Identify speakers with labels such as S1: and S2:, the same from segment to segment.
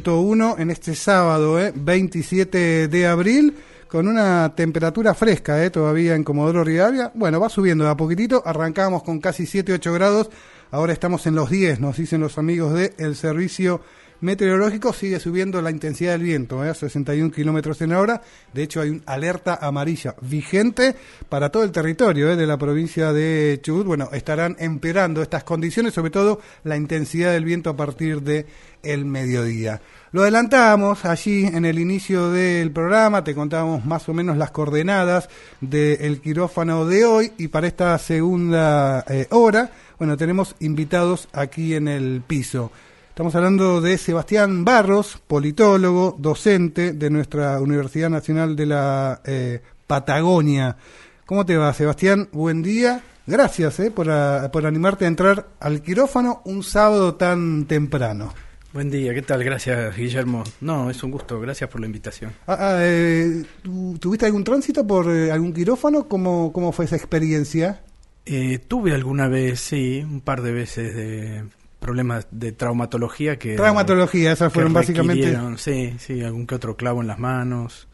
S1: 100.1 en este sábado, 27 de abril, con una temperatura fresca todavía en Comodoro Rivadavia. Bueno, va subiendo de a poquitito, arrancábamos con casi 7-8 grados, ahora estamos en los 10, nos dicen los amigos del servicio meteorológico. Sigue subiendo la intensidad del viento, a 61 kilómetros en hora. De hecho, hay una alerta amarilla vigente para todo el territorio de la provincia de Chubut. Bueno, estarán empeorando estas condiciones, sobre todo la intensidad del viento a partir de el mediodía. Lo adelantamos allí en el inicio del programa, te contábamos más o menos las coordenadas del quirófano de hoy, y para esta segunda hora, bueno, tenemos invitados aquí en el piso. Estamos hablando de Sebastián Barros, politólogo, docente de nuestra Universidad Nacional de la Patagonia. ¿Cómo te va, Sebastián? Buen día. Gracias por animarte a entrar al quirófano un sábado tan temprano.
S2: Buen día, ¿qué tal? Gracias, Guillermo. No, es un gusto, gracias por la invitación.
S1: ¿Tuviste algún tránsito por algún quirófano? ¿Cómo fue esa experiencia?
S2: Tuve alguna vez, sí, un par de veces de problemas de traumatología
S1: esas fueron básicamente.
S2: Sí, algún que otro clavo en las manos.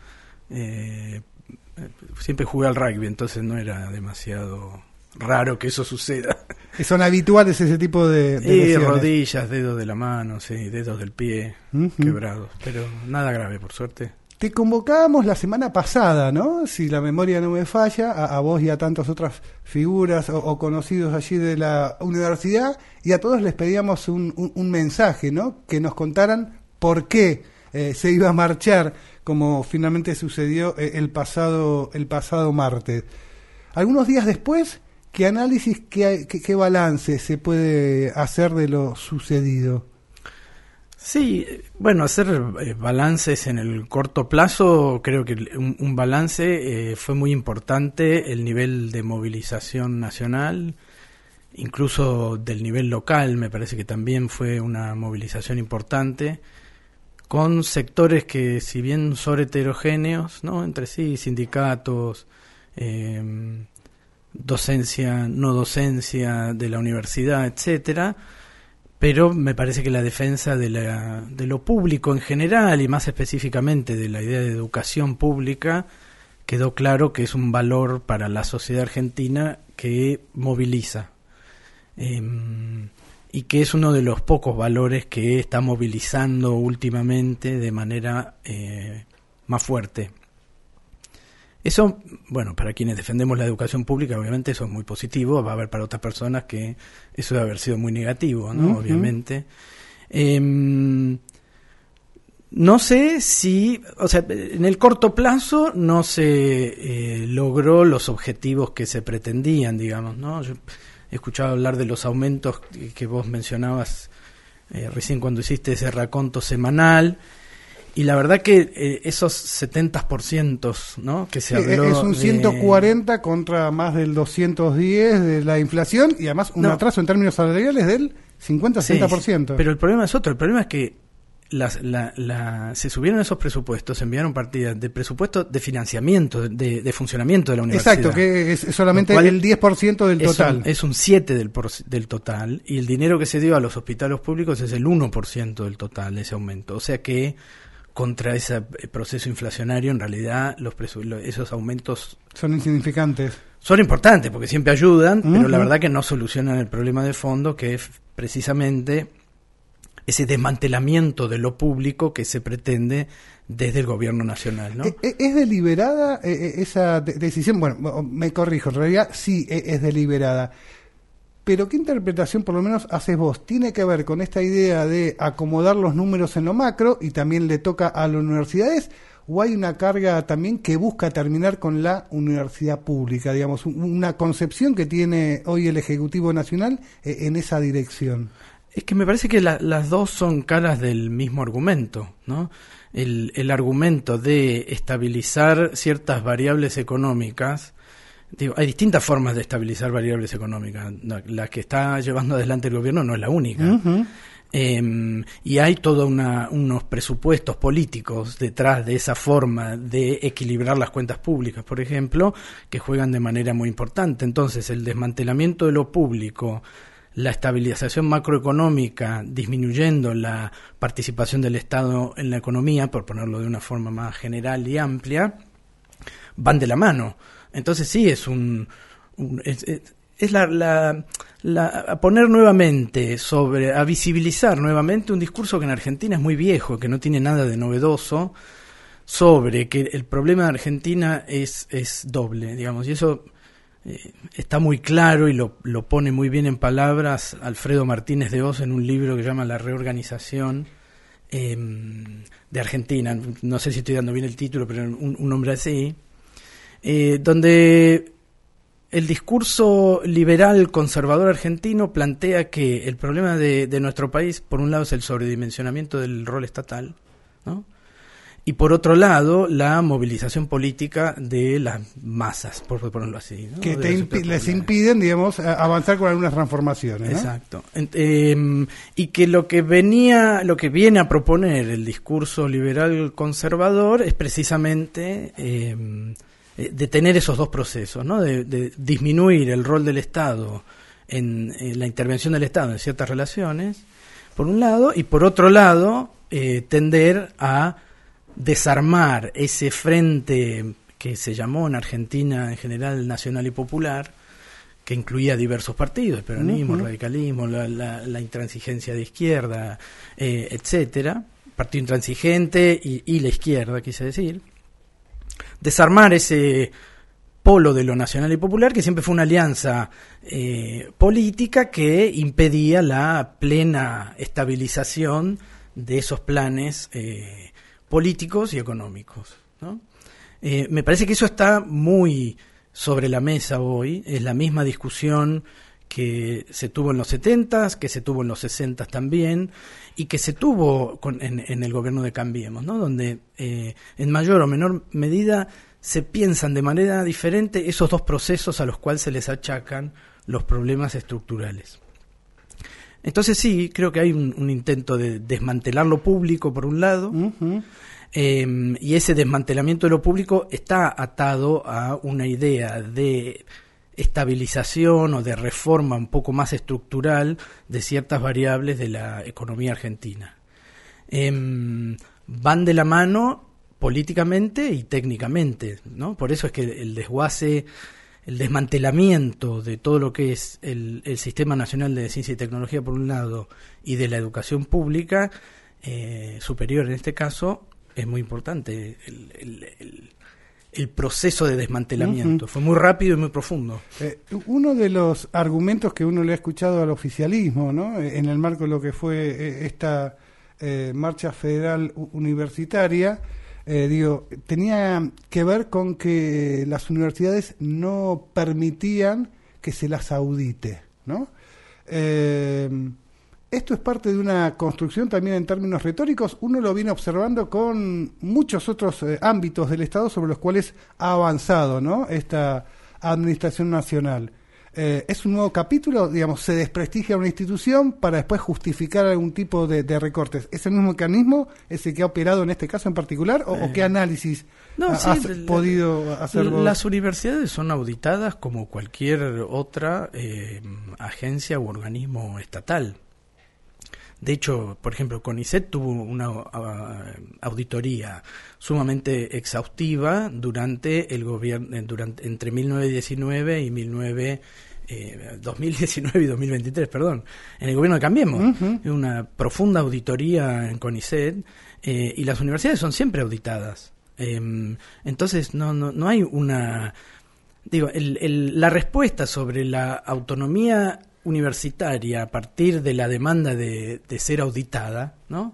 S2: Siempre jugué al rugby, entonces no era demasiado raro que eso suceda.
S1: ¿Son habituales ese tipo de lesiones?
S2: Rodillas, dedos de la mano, sí, dedos del pie quebrados, pero nada grave, por suerte.
S1: Te convocábamos la semana pasada, ¿no? Si la memoria no me falla, a vos y a tantas otras figuras o conocidos allí de la universidad, y a todos les pedíamos un mensaje, ¿no? Que nos contaran por qué se iba a marchar, como finalmente sucedió el pasado martes. Algunos días después, ¿qué análisis, qué balance se puede hacer de lo sucedido?
S2: Sí, bueno, hacer balances en el corto plazo, creo que un balance fue muy importante, el nivel de movilización nacional, incluso del nivel local, me parece que también fue una movilización importante, con sectores que, si bien son heterogéneos, ¿no?, entre sí, sindicatos, docencia, no docencia de la universidad, etcétera. Pero me parece que la defensa de lo público en general, y más específicamente de la idea de educación pública, quedó claro que es un valor para la sociedad argentina que moviliza, y que es uno de los pocos valores que está movilizando últimamente de manera más fuerte. Eso, bueno, para quienes defendemos la educación pública, obviamente eso es muy positivo. Va a haber para otras personas que eso debe haber sido muy negativo, ¿no? Obviamente. No sé si, o sea, en el corto plazo no se logró los objetivos que se pretendían, digamos, ¿no? Yo he escuchado hablar de los aumentos que vos mencionabas recién cuando hiciste ese raconto semanal. Y la verdad que esos 70%, ¿no?, que se habló,
S1: es un 140 contra más del 210 de la inflación, y además un atraso en términos salariales del 50-60%.
S2: Sí, pero el problema es otro. El problema es que se subieron esos presupuestos, se enviaron partidas de presupuesto de financiamiento, de funcionamiento de la universidad.
S1: Exacto, que es solamente el 10% del total.
S2: Es un 7% del total, y el dinero que se dio a los hospitales públicos es el 1% del total de ese aumento. O sea que contra ese proceso inflacionario, en realidad esos aumentos
S1: son insignificantes.
S2: Son importantes porque siempre ayudan, pero la verdad que no solucionan el problema de fondo, que es precisamente ese desmantelamiento de lo público que se pretende desde el gobierno nacional, ¿no?
S1: ¿Es deliberada esa decisión? Bueno, me corrijo, en realidad sí es deliberada. Pero ¿qué interpretación por lo menos haces vos? ¿Tiene que ver con esta idea de acomodar los números en lo macro y también le toca a las universidades? ¿O hay una carga también que busca terminar con la universidad pública? Digamos, una concepción que tiene hoy el Ejecutivo Nacional en esa dirección.
S2: Es que me parece que las dos son caras del mismo argumento, ¿no? El argumento de estabilizar ciertas variables económicas. Digo, hay distintas formas de estabilizar variables económicas. La que está llevando adelante el gobierno no es la única. Y hay todos unos presupuestos políticos detrás de esa forma de equilibrar las cuentas públicas, por ejemplo, que juegan de manera muy importante. Entonces, el desmantelamiento de lo público, la estabilización macroeconómica, disminuyendo la participación del Estado en la economía, por ponerlo de una forma más general y amplia, van de la mano. Entonces sí es es a poner nuevamente a visibilizar nuevamente un discurso que en Argentina es muy viejo, que no tiene nada de novedoso, sobre que el problema de Argentina es doble, digamos, y eso está muy claro y lo pone muy bien en palabras Alfredo Martínez de Hoz en un libro que se llama La reorganización de Argentina. No sé si estoy dando bien el título, pero un nombre así, donde el discurso liberal conservador argentino plantea que el problema de nuestro país, por un lado, es el sobredimensionamiento del rol estatal, ¿no? Y por otro lado, la movilización política de las masas, por ponerlo así, ¿no?
S1: Que les impiden, digamos, avanzar con algunas transformaciones, ¿no?
S2: Exacto. Y que lo que viene a proponer el discurso liberal conservador es precisamente detener esos dos procesos, ¿no? De disminuir el rol del Estado en la intervención del Estado en ciertas relaciones, por un lado, y por otro lado, tender a desarmar ese frente que se llamó en Argentina en general nacional y popular, que incluía diversos partidos, el peronismo, el radicalismo, la intransigencia de izquierda, etcétera, partido intransigente y la izquierda, quise decir, desarmar ese polo de lo nacional y popular, que siempre fue una alianza política que impedía la plena estabilización de esos planes políticos y económicos, ¿no? Me parece que eso está muy sobre la mesa hoy. Es la misma discusión que se tuvo en los 70s, que se tuvo en los 60s también, y que se tuvo en el gobierno de Cambiemos, ¿no? Donde en mayor o menor medida se piensan de manera diferente esos dos procesos a los cuales se les achacan los problemas estructurales. Entonces sí, creo que hay un intento de desmantelar lo público por un lado, y ese desmantelamiento de lo público está atado a una idea de estabilización o de reforma un poco más estructural de ciertas variables de la economía argentina. Van de la mano políticamente y técnicamente, ¿no? Por eso es que el desguace, el desmantelamiento de todo lo que es el Sistema Nacional de Ciencia y Tecnología por un lado y de la educación pública superior en este caso es muy importante. El proceso de desmantelamiento fue muy rápido y muy profundo.
S1: Uno de los argumentos que uno le ha escuchado al oficialismo, ¿no? En el marco de lo que fue esta marcha federal universitaria, tenía que ver con que las universidades no permitían que se las audite, ¿no? Esto es parte de una construcción también en términos retóricos. Uno lo viene observando con muchos otros ámbitos del Estado sobre los cuales ha avanzado, ¿no? Esta administración nacional. Es un nuevo capítulo, digamos, se desprestigia una institución para después justificar algún tipo de recortes. ¿Es el mismo mecanismo ese que ha operado en este caso en particular? ¿O qué análisis has podido hacer vos?
S2: Las universidades son auditadas como cualquier otra agencia u organismo estatal. De hecho, por ejemplo, CONICET tuvo una auditoría sumamente exhaustiva durante el gobierno, entre 1919 y 2019 y 2023, perdón, en el gobierno de Cambiemos. Una profunda auditoría en CONICET, y las universidades son siempre auditadas. Entonces no hay una... la respuesta sobre la autonomía universitaria a partir de la demanda de ser auditada, ¿no?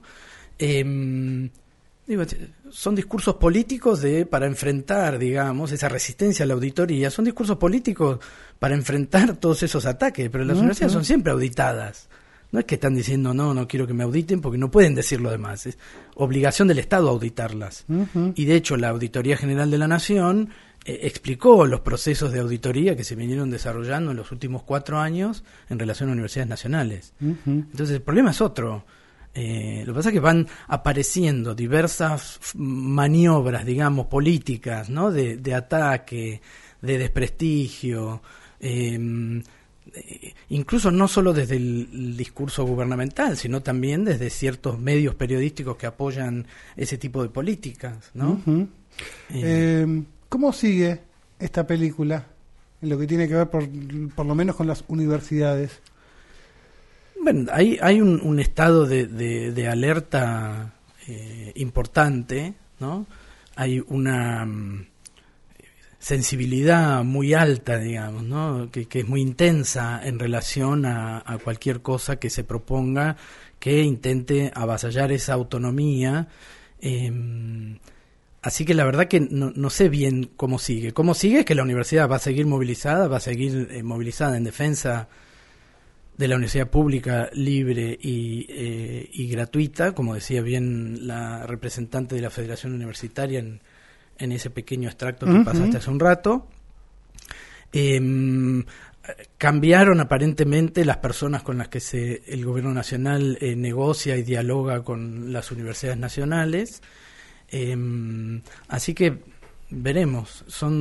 S2: Son discursos políticos para enfrentar, digamos, esa resistencia a la auditoría, son discursos políticos para enfrentar todos esos ataques, pero las universidades son siempre auditadas. No es que están diciendo, no quiero que me auditen, porque no pueden decir lo demás. Es obligación del Estado auditarlas. Y de hecho, la Auditoría General de la Nación explicó los procesos de auditoría que se vinieron desarrollando en los últimos 4 años en relación a universidades nacionales. Entonces, el problema es otro. Lo que pasa es que van apareciendo diversas maniobras, digamos, políticas, ¿no? De ataque, de desprestigio, incluso no solo desde el discurso gubernamental, sino también desde ciertos medios periodísticos que apoyan ese tipo de políticas, ¿no?
S1: Uh-huh. ¿Cómo sigue esta película en lo que tiene que ver por lo menos con las universidades?
S2: Bueno, hay un estado de alerta importante, ¿no? Hay una sensibilidad muy alta, digamos, ¿no? Que es muy intensa en relación a cualquier cosa que se proponga que intente avasallar esa autonomía. Así que la verdad que no sé bien cómo sigue. Cómo sigue es que la universidad va a seguir movilizada, movilizada en defensa de la universidad pública, libre y gratuita, como decía bien la representante de la Federación Universitaria en ese pequeño extracto que pasaste hace un rato. Cambiaron aparentemente las personas con las que el gobierno nacional negocia y dialoga con las universidades nacionales. Así que veremos.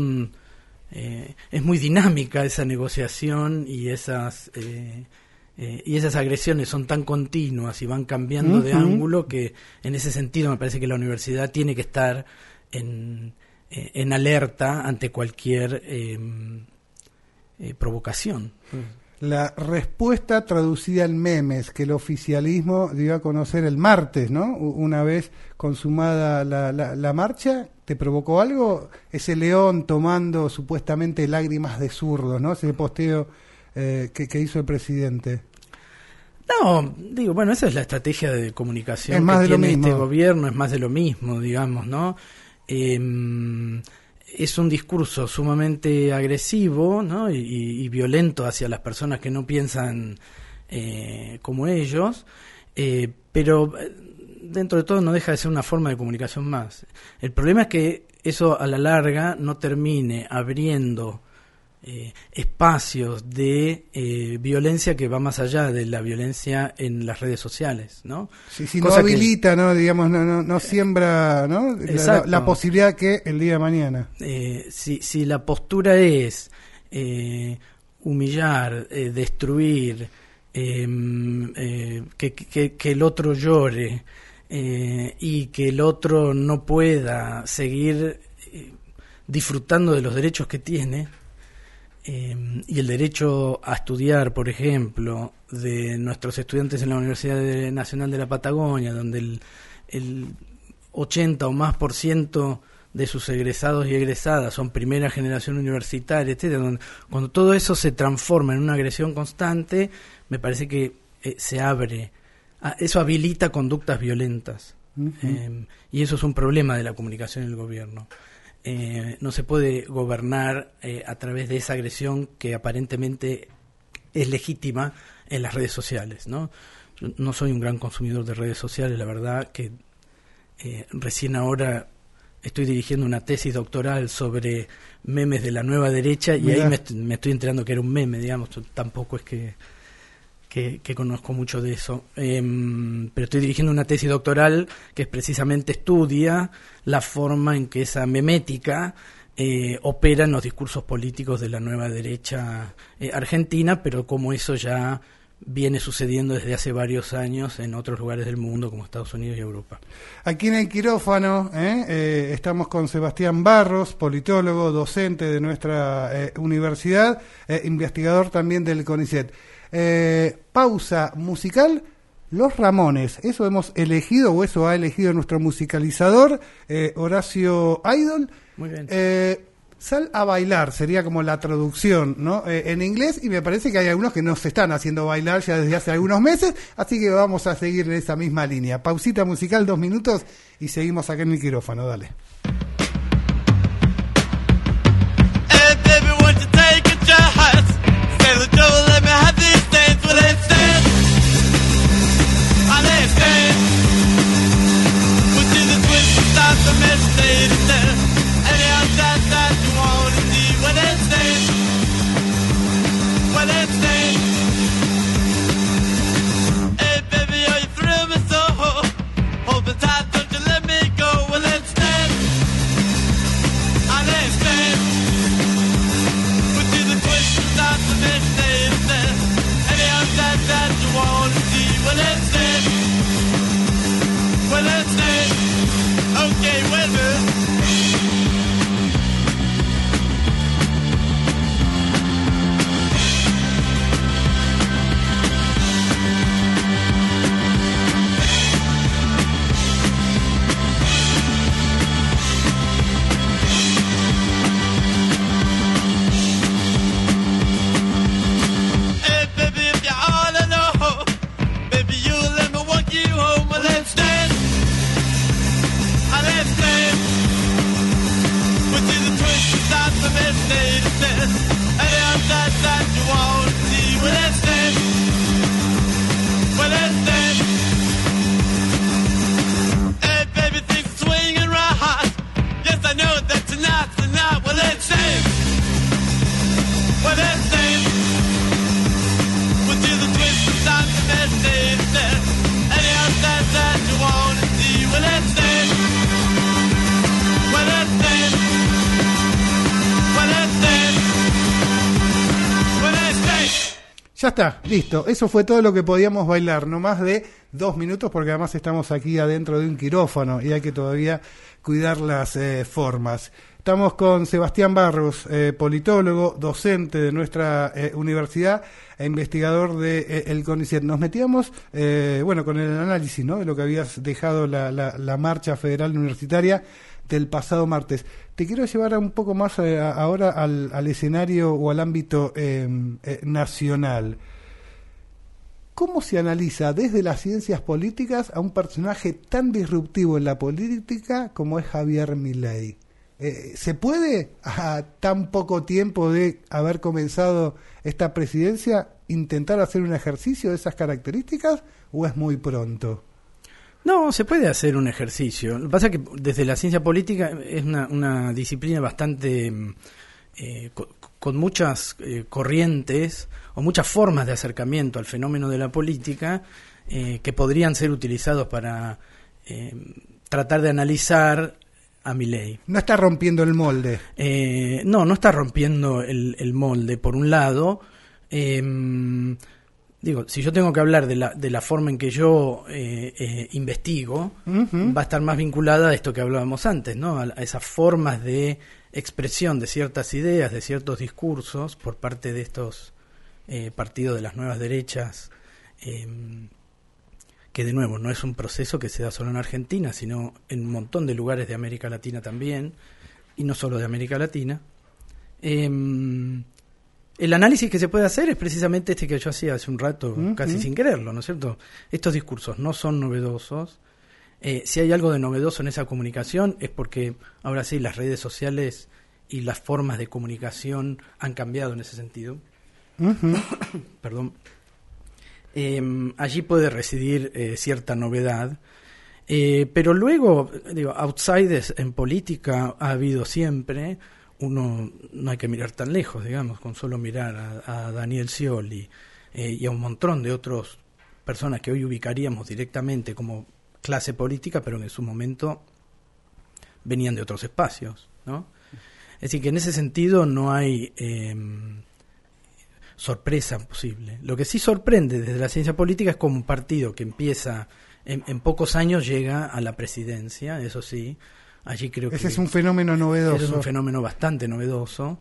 S2: Es muy dinámica esa negociación y esas agresiones son tan continuas y van cambiando de ángulo que en ese sentido me parece que la universidad tiene que estar en alerta ante cualquier provocación.
S1: La respuesta traducida en memes que el oficialismo dio a conocer el martes, ¿no? Una vez consumada la marcha, ¿te provocó algo? Ese león tomando supuestamente lágrimas de zurdos, ¿no? Ese posteo que hizo el presidente.
S2: No, digo, bueno, esa es la estrategia de comunicación que tiene este gobierno, es más de lo mismo, digamos, ¿no? Es un discurso sumamente agresivo, ¿no? y violento hacia las personas que no piensan como ellos, pero dentro de todo no deja de ser una forma de comunicación más. El problema es que eso a la larga no termine abriendo espacios de violencia que va más allá de la violencia en las redes sociales, ¿no?
S1: Si no habilita, ¿no? Digamos, no siembra, ¿no? La posibilidad que el día de mañana.
S2: Si la postura es humillar, destruir, que el otro llore y que el otro no pueda seguir disfrutando de los derechos que tiene, y el derecho a estudiar, por ejemplo, de nuestros estudiantes en la Universidad Nacional de la Patagonia, donde el 80 o más % de sus egresados y egresadas son primera generación universitaria, etcétera, cuando todo eso se transforma en una agresión constante, me parece que se abre, eso habilita conductas violentas. Y eso es un problema de la comunicación en el gobierno. No se puede gobernar a través de esa agresión que aparentemente es legítima en las redes sociales, ¿no? Yo no soy un gran consumidor de redes sociales, la verdad que recién ahora estoy dirigiendo una tesis doctoral sobre memes de la nueva derecha y ahí me estoy enterando que era un meme, digamos. Tampoco es que conozco mucho de eso, pero estoy dirigiendo una tesis doctoral que precisamente estudia la forma en que esa memética opera en los discursos políticos de la nueva derecha argentina, pero como eso ya viene sucediendo desde hace varios años en otros lugares del mundo como Estados Unidos y Europa.
S1: Aquí en el quirófano estamos con Sebastián Barros, politólogo, docente de nuestra universidad, investigador también del CONICET. Pausa musical, Los Ramones, eso hemos elegido o eso ha elegido nuestro musicalizador Horacio Idol.
S2: Muy bien.
S1: Sal a bailar sería como la traducción, ¿no? En inglés, y me parece que hay algunos que nos están haciendo bailar ya desde hace algunos meses, así que vamos a seguir en esa misma línea. Pausita musical, 2 minutos y seguimos acá en el quirófano, dale.
S3: Stay.
S1: Ya está, listo. Eso fue todo lo que podíamos bailar, no más de 2 minutos, porque además estamos aquí adentro de un quirófano y hay que todavía cuidar las formas. Estamos con Sebastián Barros, politólogo, docente de nuestra universidad e investigador de el CONICET. Nos metíamos, con el análisis, ¿no?, de lo que habías dejado la marcha federal universitaria del pasado martes. Te quiero llevar un poco más ahora al escenario o al ámbito nacional. ¿Cómo se analiza desde las ciencias políticas a un personaje tan disruptivo en la política como es Javier Milei? ¿Se puede, a tan poco tiempo de haber comenzado esta presidencia, intentar hacer un ejercicio de esas características o es muy pronto?
S2: No, se puede hacer un ejercicio. Lo que pasa es que desde la ciencia política es una disciplina bastante con muchas corrientes o muchas formas de acercamiento al fenómeno de la política que podrían ser utilizados para tratar de analizar a Milei.
S1: No está rompiendo el molde.
S2: No está rompiendo el molde, por un lado. Si yo tengo que hablar de la forma en que yo investigo, va a estar más vinculada a esto que hablábamos antes, ¿no? A esas formas de expresión de ciertas ideas, de ciertos discursos por parte de estos partidos de las nuevas derechas, que de nuevo no es un proceso que se da solo en Argentina, sino en un montón de lugares de América Latina también, y no solo de América Latina. El análisis que se puede hacer es precisamente este que yo hacía hace un rato, casi sin quererlo, ¿no es cierto? Estos discursos no son novedosos. Si hay algo de novedoso en esa comunicación es porque, ahora sí, las redes sociales y las formas de comunicación han cambiado en ese sentido. Perdón. Allí puede residir cierta novedad. Pero luego, outsiders en política ha habido siempre. Uno no hay que mirar tan lejos, digamos, con solo mirar a Daniel Scioli y a un montón de otras personas que hoy ubicaríamos directamente como clase política, pero que en su momento venían de otros espacios, ¿no? Es decir, que en ese sentido no hay sorpresa posible. Lo que sí sorprende desde la ciencia política es como un partido que empieza, en pocos años llega a la presidencia, eso sí. Allí creo
S1: ese es un fenómeno novedoso.
S2: Ese es un fenómeno bastante novedoso.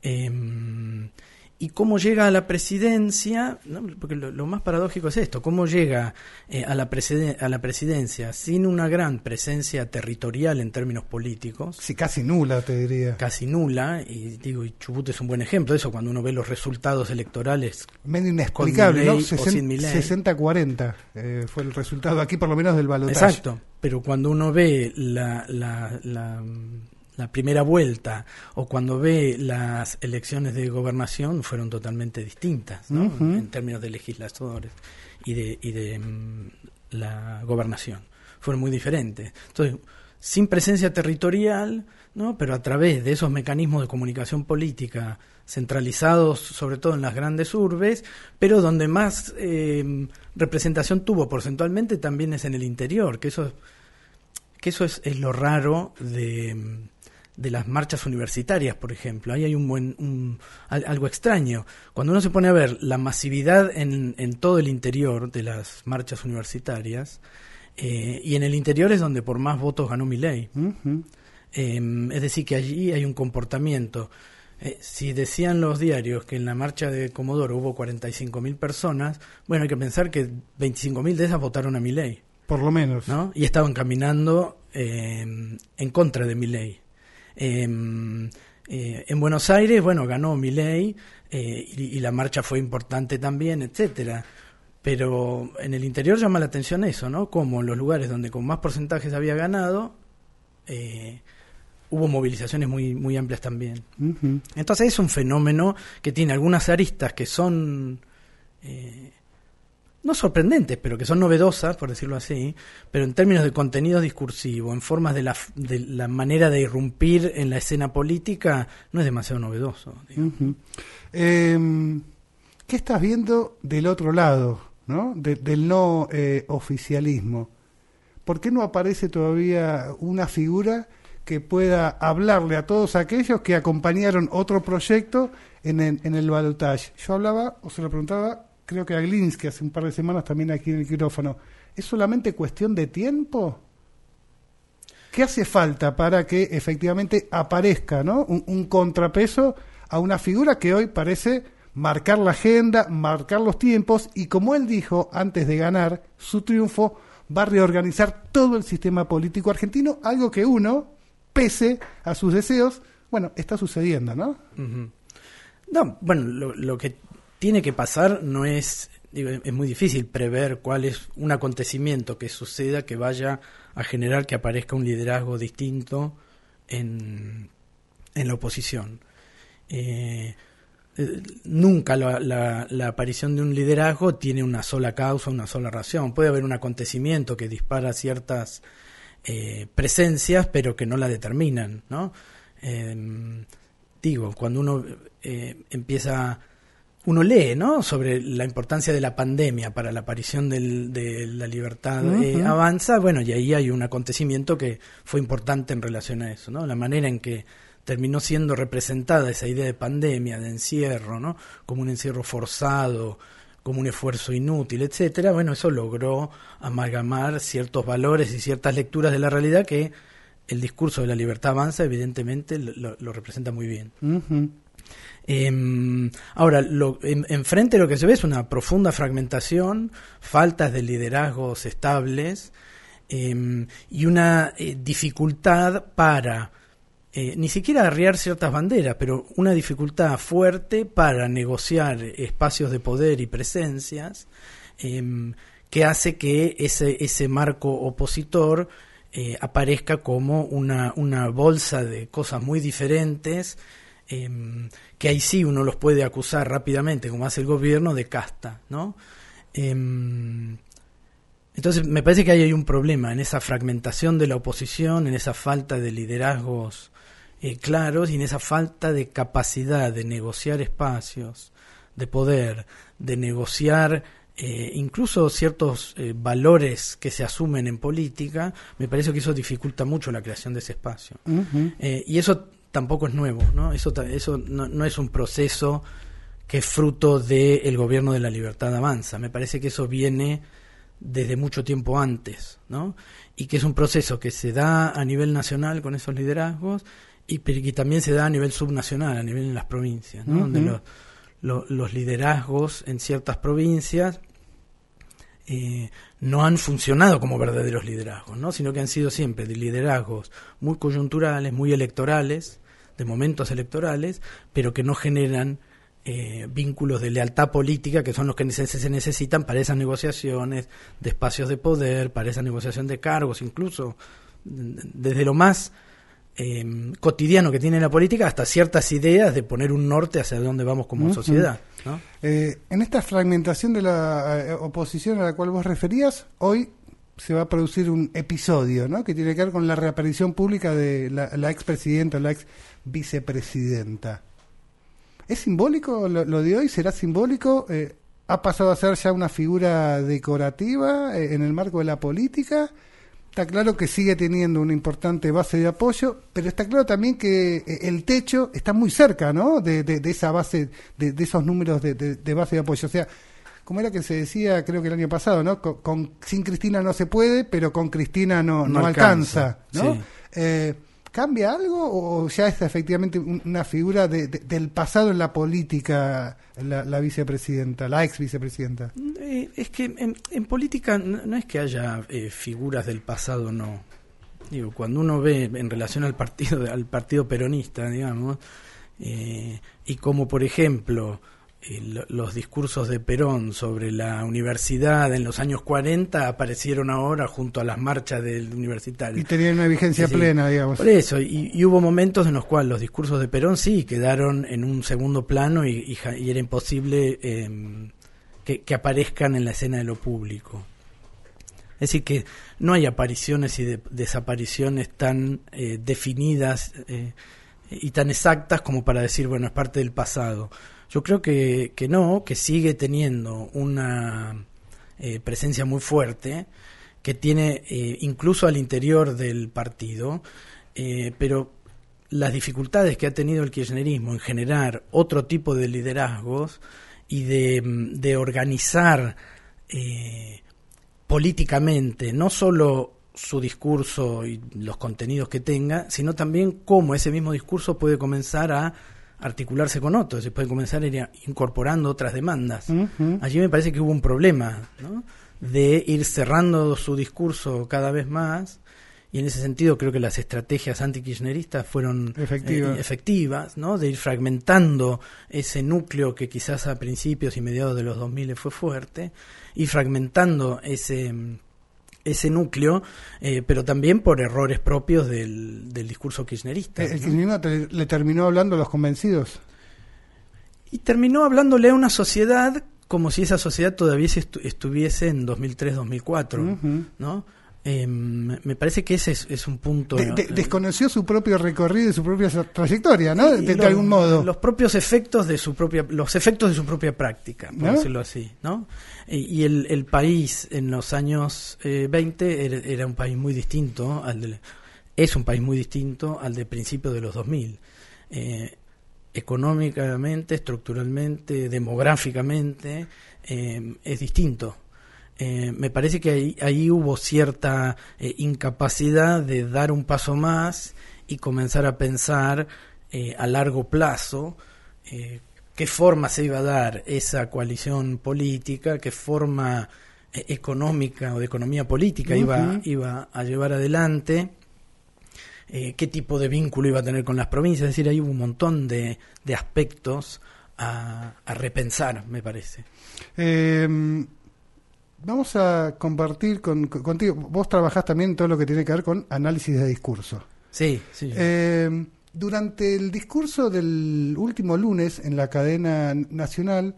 S2: Y cómo llega a la presidencia, ¿no? Porque lo más paradójico es esto, cómo llega a la presidencia sin una gran presencia territorial en términos políticos.
S1: Sí, casi nula, te diría.
S2: Casi nula, y Chubut es un buen ejemplo de eso, cuando uno ve los resultados electorales.
S1: Medio inexplicable, ¿no?
S2: 60-40
S1: fue el resultado aquí, por lo menos del balotaje.
S2: Exacto, pero cuando uno ve la primera vuelta o cuando ve las elecciones de gobernación fueron totalmente distintas, ¿no? En términos de legisladores y de la gobernación fueron muy diferentes. Entonces, sin presencia territorial, ¿no?, pero a través de esos mecanismos de comunicación política centralizados sobre todo en las grandes urbes, pero donde más representación tuvo porcentualmente también es en el interior, que eso es lo raro de las marchas universitarias, por ejemplo. Ahí hay algo extraño. Cuando uno se pone a ver la masividad en todo el interior de las marchas universitarias, y en el interior es donde por más votos ganó Milei. Es decir, que allí hay un comportamiento. Si decían los diarios que en la marcha de Comodoro hubo 45.000 personas, bueno, hay que pensar que 25.000 de esas votaron a Milei.
S1: Por lo menos.
S2: ¿No? Y estaban caminando en contra de Milei. En Buenos Aires, bueno, ganó Milei y la marcha fue importante también, etcétera. Pero en el interior llama la atención eso, ¿no? Como en los lugares donde con más porcentajes había ganado, hubo movilizaciones muy, muy amplias también. Entonces es un fenómeno que tiene algunas aristas que son no sorprendentes, pero que son novedosas, por decirlo así, pero en términos de contenido discursivo, en formas de la manera de irrumpir en la escena política, no es demasiado novedoso.
S1: ¿Qué estás viendo del otro lado, ¿no? Del no oficialismo? ¿Por qué no aparece todavía una figura que pueda hablarle a todos aquellos que acompañaron otro proyecto en el balotaje? Yo hablaba, o se lo preguntaba, creo que a Glinsky hace un par de semanas también aquí en el quirófano, ¿es solamente cuestión de tiempo? ¿Qué hace falta para que efectivamente aparezca, ¿no? un contrapeso a una figura que hoy parece marcar la agenda, marcar los tiempos, y como él dijo antes de ganar su triunfo, va a reorganizar todo el sistema político argentino, algo que uno, pese a sus deseos, bueno, está sucediendo, ¿no?
S2: Uh-huh. No, bueno, lo que tiene que pasar no es, digo, es muy difícil prever cuál es un acontecimiento que suceda que vaya a generar que aparezca un liderazgo distinto en la oposición. Nunca la aparición de un liderazgo tiene una sola causa, una sola razón. Puede haber un acontecimiento que dispara ciertas presencias, pero que no la determinan, ¿no? Cuando uno uno lee, ¿no?, sobre la importancia de la pandemia para la aparición de la libertad avanza, bueno, y ahí hay un acontecimiento que fue importante en relación a eso, ¿no? La manera en que terminó siendo representada esa idea de pandemia, de encierro, ¿no?, como un encierro forzado, como un esfuerzo inútil, etcétera. Bueno, eso logró amalgamar ciertos valores y ciertas lecturas de la realidad que el discurso de la libertad avanza evidentemente lo representa muy bien. Uh-huh. Ahora, enfrente lo que se ve es una profunda fragmentación, faltas de liderazgos estables, y una dificultad para ni siquiera arriar ciertas banderas, pero una dificultad fuerte para negociar espacios de poder y presencias, que hace que ese marco opositor aparezca como una bolsa de cosas muy diferentes, que ahí sí uno los puede acusar rápidamente, como hace el gobierno, de casta, ¿no? Entonces me parece que ahí hay un problema en esa fragmentación de la oposición, en esa falta de liderazgos claros y en esa falta de capacidad de negociar espacios de poder, de negociar incluso ciertos valores que se asumen en política. Me parece que eso dificulta mucho la creación de ese espacio. Uh-huh. Y eso tampoco es nuevo, ¿no? Eso no es un proceso que es fruto del gobierno de la libertad avanza. Me parece que eso viene desde mucho tiempo antes, ¿no? Y que es un proceso que se da a nivel nacional con esos liderazgos y que también se da a nivel subnacional, a nivel de las provincias, ¿no? Uh-huh. Donde los liderazgos en ciertas provincias no han funcionado como verdaderos liderazgos, ¿no? Sino que han sido siempre de liderazgos muy coyunturales, muy electorales, de momentos electorales, pero que no generan vínculos de lealtad política, que son los que se necesitan para esas negociaciones de espacios de poder, para esa negociación de cargos, incluso desde lo más cotidiano que tiene la política hasta ciertas ideas de poner un norte hacia dónde vamos como sociedad, ¿no?
S1: En esta fragmentación de la oposición a la cual vos referías, hoy se va a producir un episodio, ¿no?, que tiene que ver con la reaparición pública de la expresidenta, la ex vicepresidenta. ¿Es simbólico lo de hoy? ¿Será simbólico? ¿Ha pasado a ser ya una figura decorativa en el marco de la política? Está claro que sigue teniendo una importante base de apoyo, pero está claro también que el techo está muy cerca, ¿no?, de esa base, de esos números de base de apoyo. O sea, como era que se decía, creo que el año pasado, ¿no?, sin Cristina no se puede, pero con Cristina no alcanza, ¿no? Sí. ¿Cambia algo o ya es efectivamente una figura del pasado en la política la vicepresidenta, la ex vicepresidenta?
S2: Es que en política no es que haya figuras del pasado, no. Digo, cuando uno ve en relación al partido peronista, digamos, y como por ejemplo los discursos de Perón sobre la universidad en los años 40 aparecieron ahora junto a las marchas del universitario.
S1: Y tenían una vigencia plena, digamos.
S2: Por eso, y hubo momentos en los cuales los discursos de Perón sí quedaron en un segundo plano y era imposible que aparezcan en la escena de lo público. Es decir, que no hay apariciones y desapariciones tan definidas y tan exactas como para decir, bueno, es parte del pasado. Yo creo que no, que sigue teniendo una presencia muy fuerte, que tiene incluso al interior del partido, pero las dificultades que ha tenido el kirchnerismo en generar otro tipo de liderazgos y de organizar políticamente, no solo su discurso y los contenidos que tenga, sino también cómo ese mismo discurso puede comenzar a articularse con otros, se puede comenzar a ir incorporando otras demandas. Uh-huh. Allí me parece que hubo un problema, ¿no?, de ir cerrando su discurso cada vez más, y en ese sentido creo que las estrategias anti-kirchneristas fueron efectivas, ¿no?, de ir fragmentando ese núcleo que quizás a principios y mediados de los 2000 fue fuerte, y fragmentando ese núcleo, pero también por errores propios del discurso kirchnerista.
S1: ¿El kirchnerismo le terminó hablando a los convencidos?
S2: Y terminó hablándole a una sociedad como si esa sociedad todavía estuviese en 2003-2004, uh-huh. ¿no? Me parece que ese es un punto...
S1: desconoció su propio recorrido y su propia trayectoria, ¿no? De algún modo.
S2: Los propios efectos de su propia práctica, por decirlo así, ¿no? Y el país en los años 20 era un país muy distinto es un país muy distinto al de principios de los 2000. Económicamente, estructuralmente, demográficamente, es distinto. Me parece que ahí hubo cierta incapacidad de dar un paso más y comenzar a pensar a largo plazo qué forma se iba a dar esa coalición política, qué forma económica o de economía política uh-huh. iba a llevar adelante, qué tipo de vínculo iba a tener con las provincias. Es decir, ahí hubo un montón de aspectos a repensar, me parece.
S1: Vamos a compartir contigo. Vos trabajás también en todo lo que tiene que ver con análisis de discurso.
S2: Sí.
S1: Durante el discurso del último lunes en la cadena nacional,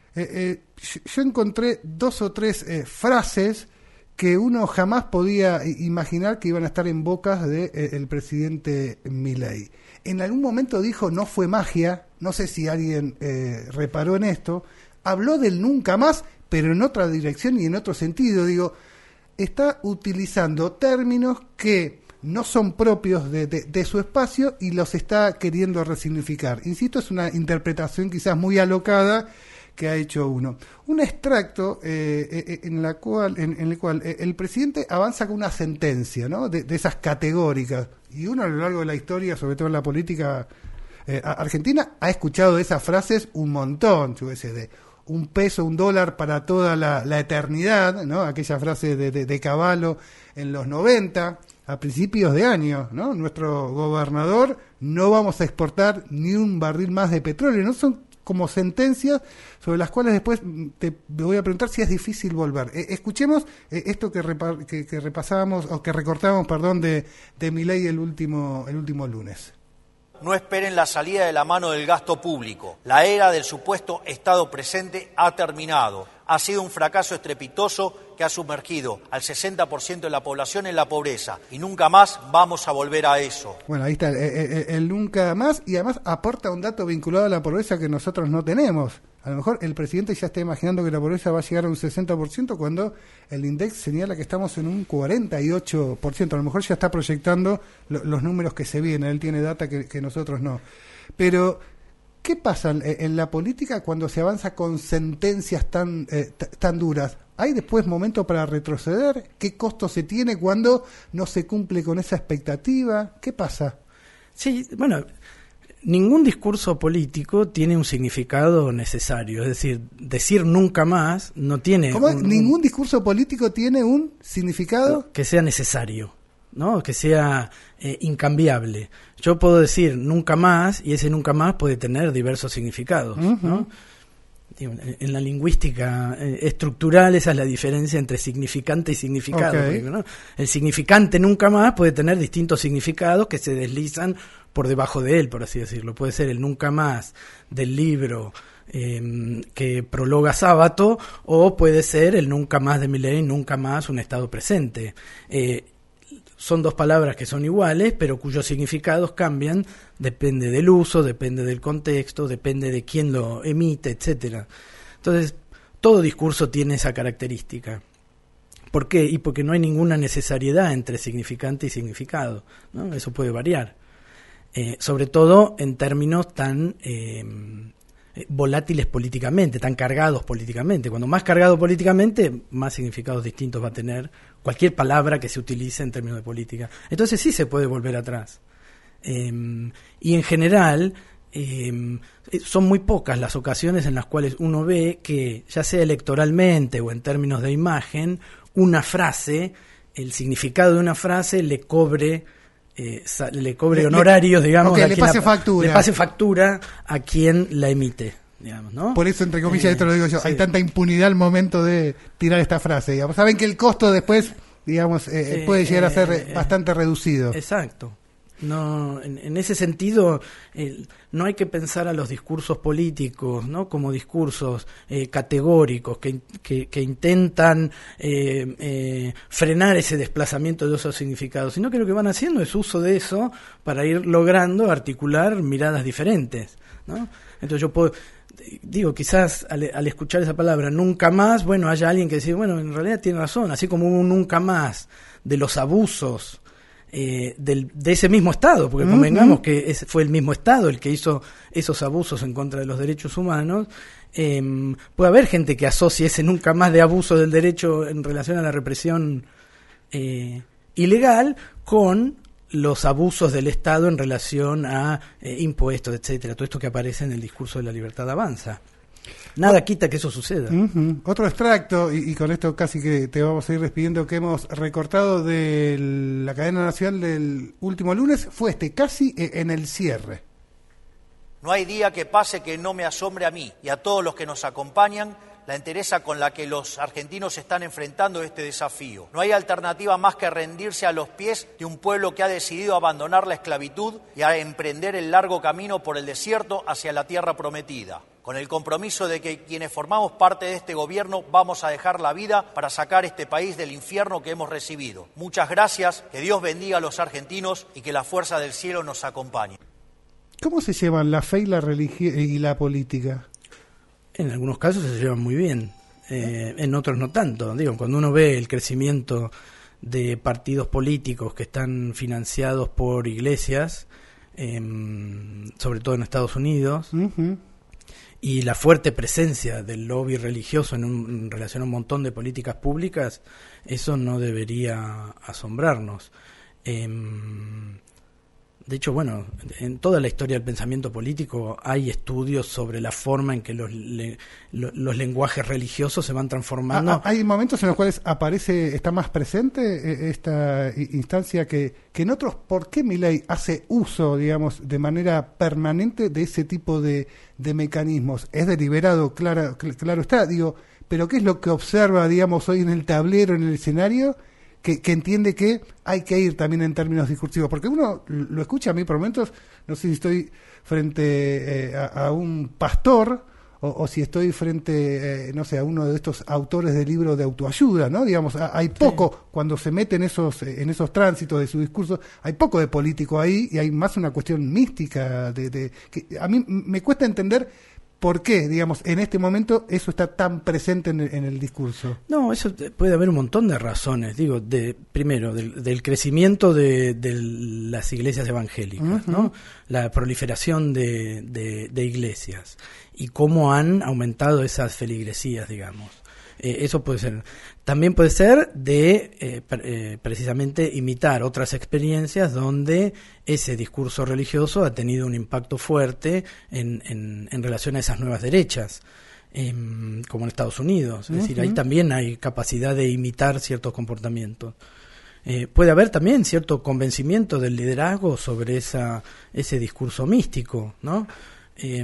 S1: yo encontré 2 o 3 frases que uno jamás podía imaginar que iban a estar en bocas del presidente Milei. En algún momento dijo, no fue magia, no sé si alguien reparó en esto, habló del nunca más, pero en otra dirección y en otro sentido. Digo, está utilizando términos que no son propios de su espacio y los está queriendo resignificar. Insisto, es una interpretación quizás muy alocada que ha hecho uno. Un extracto en el cual el presidente avanza con una sentencia, ¿no?, de esas categóricas. Y uno a lo largo de la historia, sobre todo en la política argentina, ha escuchado esas frases un montón, yo qué sé, de $1, $1 para toda la eternidad, ¿no? Aquella frase de Cavallo en los 90, a principios de año, ¿no? Nuestro gobernador, no vamos a exportar ni un barril más de petróleo, ¿no? Son como sentencias sobre las cuales después te voy a preguntar si es difícil volver. Escuchemos esto que repasábamos, o que recortábamos, perdón, de Milei el último lunes.
S3: No esperen la salida de la mano del gasto público. La era del supuesto Estado presente ha terminado. Ha sido un fracaso estrepitoso que ha sumergido al 60% de la población en la pobreza. Y nunca más vamos a volver a eso.
S1: Bueno, ahí está el nunca más, y además aporta un dato vinculado a la pobreza que nosotros no tenemos. A lo mejor el presidente ya está imaginando que la pobreza va a llegar a un 60% cuando el INDEC señala que estamos en un 48%. A lo mejor ya está proyectando los números que se vienen. Él tiene data que nosotros no. Pero, ¿qué pasa en la política cuando se avanza con sentencias tan duras? ¿Hay después momento para retroceder? ¿Qué costo se tiene cuando no se cumple con esa expectativa? ¿Qué pasa?
S2: Sí, bueno, ningún discurso político tiene un significado necesario. Es decir nunca más no tiene...
S1: ¿Cómo? ¿Ningún discurso político tiene un significado?
S2: Que sea necesario, ¿no? Que sea incambiable. Yo puedo decir nunca más, y ese nunca más puede tener diversos significados, uh-huh. ¿no? En la lingüística estructural esa es la diferencia entre significante y significado.
S1: Okay.
S2: ¿No? El significante nunca más puede tener distintos significados que se deslizan por debajo de él, por así decirlo. Puede ser el nunca más del libro que prologa Sábato, o puede ser el nunca más de Milei, nunca más un Estado presente. Son 2 palabras que son iguales, pero cuyos significados cambian, depende del uso, depende del contexto, depende de quién lo emite, etcétera. Entonces, todo discurso tiene esa característica. ¿Por qué? Y porque no hay ninguna necesariedad entre significante y significado, ¿no? Eso puede variar. Sobre todo en términos tan volátiles políticamente, tan cargados políticamente. Cuando más cargado políticamente, más significados distintos va a tener cualquier palabra que se utilice en términos de política. Entonces sí se puede volver atrás. Y en general son muy pocas las ocasiones en las cuales uno ve que, ya sea electoralmente o en términos de imagen, una frase, el significado de una frase le cobre honorarios, digamos,
S1: okay, le pase factura
S2: a quien la emite, digamos, ¿no?
S1: Por eso, entre comillas, esto lo digo yo, sí. Hay tanta impunidad al momento de tirar esta frase, digamos. Saben que el costo después, digamos, puede llegar a ser bastante reducido.
S2: Exacto. No, en ese sentido, no hay que pensar a los discursos políticos, ¿no?, como discursos categóricos que intentan frenar ese desplazamiento de esos significados, sino que lo que van haciendo es uso de eso para ir logrando articular miradas diferentes, ¿no? Entonces yo puedo, digo, quizás al escuchar esa palabra nunca más, bueno, haya alguien que dice, bueno, en realidad tiene razón, así como hubo un nunca más de los abusos de ese mismo Estado, porque convengamos que fue el mismo Estado el que hizo esos abusos en contra de los derechos humanos. Puede haber gente que asocie ese nunca más de abuso del derecho en relación a la represión ilegal con los abusos del Estado en relación a impuestos, etcétera, todo esto que aparece en el discurso de la libertad avanza. Nada quita que eso suceda.
S1: Otro extracto, y con esto casi que te vamos a ir despidiendo, que hemos recortado de la cadena nacional del último lunes, fue casi en el cierre.
S3: No hay día que pase que no me asombre a mí y a todos los que nos acompañan la entereza con la que los argentinos están enfrentando este desafío. No hay alternativa más que rendirse a los pies de un pueblo que ha decidido abandonar la esclavitud y a emprender el largo camino por el desierto hacia la tierra prometida, con el compromiso de que quienes formamos parte de este gobierno vamos a dejar la vida para sacar este país del infierno que hemos recibido. Muchas gracias, que Dios bendiga a los argentinos y que la fuerza del cielo nos acompañe.
S1: ¿Cómo se llevan la fe y la religión y la política?
S2: En algunos casos se llevan muy bien, en otros no tanto. Digo, cuando uno ve el crecimiento de partidos políticos que están financiados por iglesias, sobre todo en Estados Unidos, y la fuerte presencia del lobby religioso en relación a un montón de políticas públicas, eso no debería asombrarnos. De hecho, bueno, en toda la historia del pensamiento político hay estudios sobre la forma en que los lenguajes religiosos se van transformando.
S1: Hay momentos en los cuales está más presente esta instancia que en otros. ¿Por qué Milei hace uso, digamos, de manera permanente de ese tipo de mecanismos? Es deliberado, claro está, digo, pero ¿qué es lo que observa, digamos, hoy en el tablero, en el escenario, que entiende que hay que ir también en términos discursivos? Porque uno lo escucha a mí por momentos, no sé si estoy frente a un pastor o si estoy frente, no sé, a uno de estos autores de libros de autoayuda, ¿no? Digamos, hay poco, cuando se mete en esos tránsitos de su discurso, hay poco de político ahí y hay más una cuestión mística que a mí me cuesta entender. ¿Por qué, digamos, en este momento eso está tan presente en el discurso?
S2: No, eso puede haber un montón de razones. Digo, primero, del crecimiento de las iglesias evangélicas, ¿no? La proliferación de iglesias y cómo han aumentado esas feligresías, digamos. Eso puede ser. También puede ser de precisamente imitar otras experiencias donde ese discurso religioso ha tenido un impacto fuerte en relación a esas nuevas derechas, como en Estados Unidos. Es decir, ahí también hay capacidad de imitar ciertos comportamientos. Puede haber también cierto convencimiento del liderazgo sobre ese discurso místico, ¿no? Y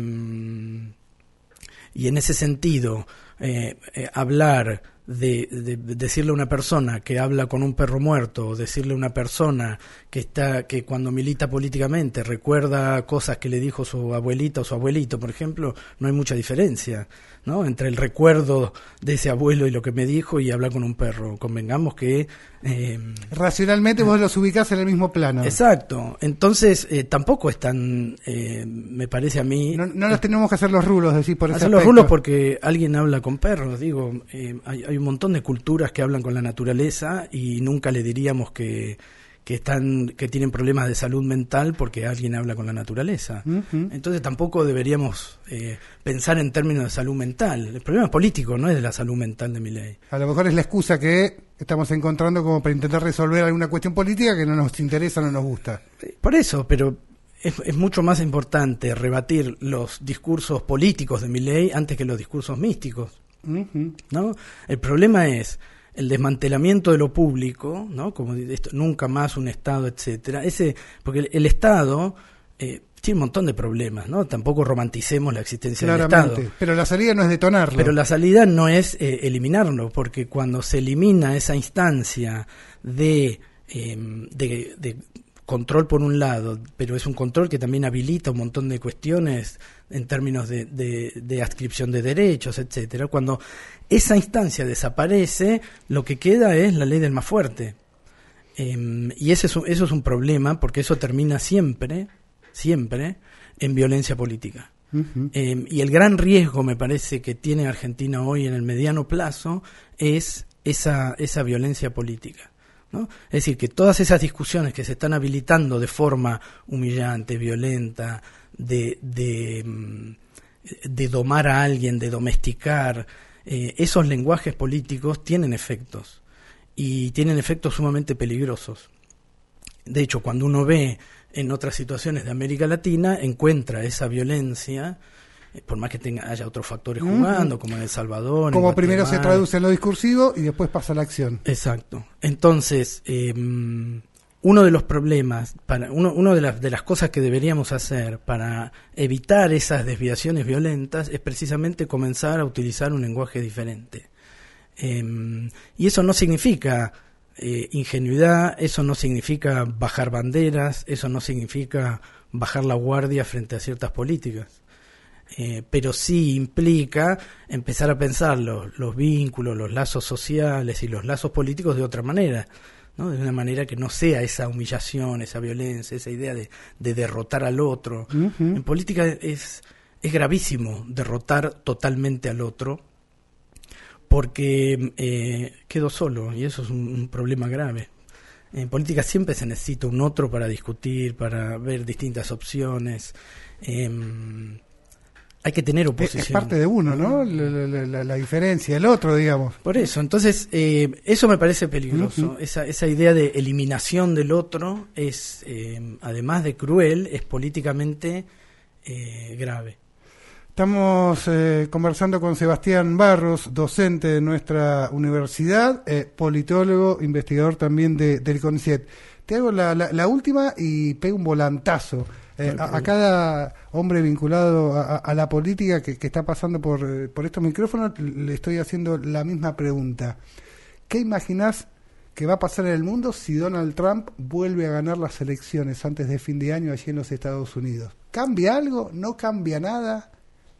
S2: en ese sentido, hablar de decirle a una persona que habla con un perro muerto, o decirle a una persona que cuando milita políticamente recuerda cosas que le dijo su abuelita o su abuelito, por ejemplo, no hay mucha diferencia, ¿no?, entre el recuerdo de ese abuelo y lo que me dijo y hablar con un perro. Convengamos que
S1: racionalmente vos los ubicás en el mismo plano.
S2: Exacto. Entonces tampoco es tan, me parece a mí,
S1: no nos tenemos que hacer los rulos, decir, por ese
S2: hacer
S1: aspecto.
S2: los rulos porque alguien habla con perros. Digo, hay un montón de culturas que hablan con la naturaleza y nunca le diríamos que que tienen problemas de salud mental porque alguien habla con la naturaleza. Entonces tampoco deberíamos pensar en términos de salud mental. El problema es político, no es de la salud mental de Milei.
S1: A lo mejor es la excusa que estamos encontrando como para intentar resolver alguna cuestión política que no nos interesa, no nos gusta.
S2: Por eso, pero es mucho más importante rebatir los discursos políticos de Milei antes que los discursos místicos, ¿no? El problema es el desmantelamiento de lo público, ¿no? Como esto, nunca más un Estado, etcétera. Porque el Estado tiene un montón de problemas, ¿no? Tampoco romanticemos la existencia del Estado.
S1: Pero la salida no es detonarlo.
S2: Pero la salida no es eliminarlo, porque cuando se elimina esa instancia de control por un lado, pero es un control que también habilita un montón de cuestiones en términos de adscripción de derechos, etcétera. Cuando esa instancia desaparece, lo que queda es la ley del más fuerte. Y eso es un problema, porque eso termina siempre en violencia política. Y el gran riesgo, me parece, que tiene Argentina hoy en el mediano plazo es esa violencia política, ¿no? Es decir, que todas esas discusiones que se están habilitando de forma humillante, violenta, de domar a alguien, de domesticar, esos lenguajes políticos tienen efectos, y tienen efectos sumamente peligrosos. De hecho, cuando uno ve en otras situaciones de América Latina, encuentra esa violencia, por más que haya otros factores jugando, como en El Salvador.
S1: Como primero se traduce en lo discursivo y después pasa a la acción.
S2: Exacto. Entonces, uno de los problemas, uno de las cosas que deberíamos hacer para evitar esas desviaciones violentas es precisamente comenzar a utilizar un lenguaje diferente. Y eso no significa ingenuidad, eso no significa bajar banderas, eso no significa bajar la guardia frente a ciertas políticas. Pero sí implica empezar a pensar los vínculos, los lazos sociales y los lazos políticos de otra manera, ¿no? De una manera que no sea esa humillación, esa violencia, esa idea de derrotar al otro. En política es gravísimo derrotar totalmente al otro, porque quedo solo, y eso es un problema grave. En política siempre se necesita un otro para discutir, para ver distintas opciones. Hay que tener oposición. Es
S1: parte de uno, ¿no? La diferencia, el otro, digamos.
S2: Por eso, entonces, eso me parece peligroso. Esa idea de eliminación del otro es, además de cruel, es políticamente grave.
S1: Estamos conversando con Sebastián Barros, docente de nuestra universidad, politólogo, investigador también del CONICET. Te hago la última y pego un volantazo. A cada hombre vinculado a la política que está pasando por estos micrófonos le estoy haciendo la misma pregunta. ¿Qué imaginás que va a pasar en el mundo si Donald Trump vuelve a ganar las elecciones antes de fin de año allí en los Estados Unidos? ¿Cambia algo? ¿No cambia nada?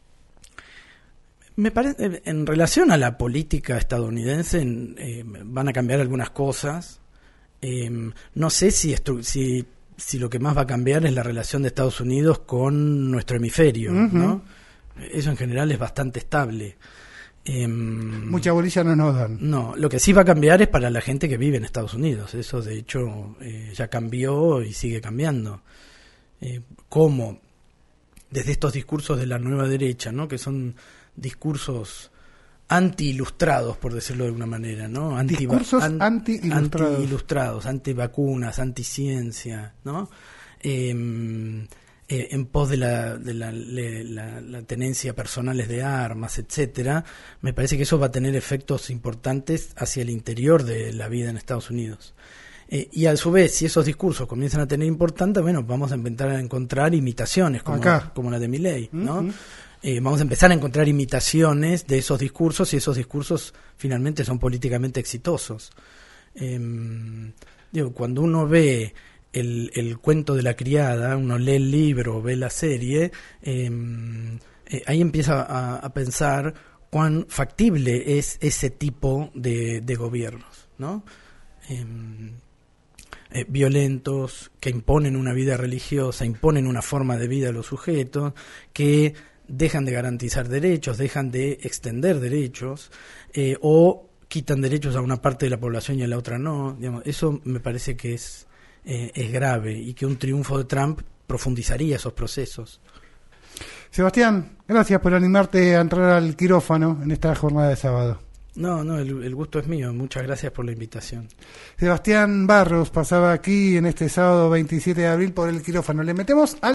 S2: Me parece, en relación a la política estadounidense, van a cambiar algunas cosas. No sé si lo que más va a cambiar es la relación de Estados Unidos con nuestro hemisferio, ¿no? Eso en general es bastante estable.
S1: Mucha bolilla no nos dan.
S2: No, lo que sí va a cambiar es para la gente que vive en Estados Unidos. Eso, de hecho, ya cambió y sigue cambiando. ¿Cómo? Desde estos discursos de la nueva derecha, ¿no? Que son discursos anti-ilustrados, por decirlo de alguna manera, ¿no?
S1: Discursos anti-ilustrados.
S2: Anti-ilustrados, anti-vacunas, anti-ciencia, ¿no? En pos de la tenencia personales de armas, etcétera. Me parece que eso va a tener efectos importantes hacia el interior de la vida en Estados Unidos. Y a su vez, si esos discursos comienzan a tener importancia, bueno, vamos a empezar a encontrar imitaciones como la de Milei, ¿no? Vamos a empezar a encontrar imitaciones de esos discursos, y esos discursos finalmente son políticamente exitosos. Cuando uno ve el cuento de la criada, uno lee el libro, ve la serie, ahí empieza a pensar cuán factible es ese tipo de gobiernos, ¿no? Violentos, que imponen una vida religiosa, imponen una forma de vida a los sujetos, que dejan de garantizar derechos, dejan de extender derechos, o quitan derechos a una parte de la población y a la otra no. Digamos, eso me parece que es es grave y que un triunfo de Trump profundizaría esos procesos.
S1: Sebastián, gracias por animarte a entrar al quirófano en esta jornada de sábado.
S2: No, el gusto es mío. Muchas gracias por la invitación.
S1: Sebastián Barros pasaba aquí en este sábado 27 de abril por el quirófano. Le metemos al